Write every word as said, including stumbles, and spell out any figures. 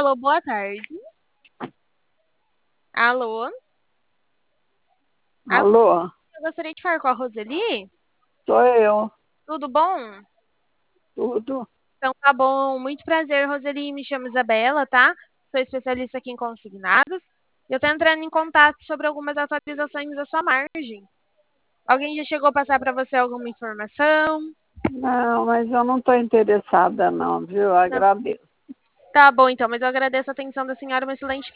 Alô, boa tarde. Alô? Alô, Alô, eu gostaria de falar com a Roseli. sou eu, Tudo bom? tudo. Então tá bom. Muito prazer, Roseli. Me chamo Isabela, tá? Sou especialista aqui em consignados. E eu tô entrando em contato sobre algumas atualizações da sua margem. Alguém já chegou a passar para você alguma informação? Não, mas eu não estou interessada não, viu? Eu Não. agradeço. Tá bom, então, mas eu agradeço a atenção da senhora. Uma excelente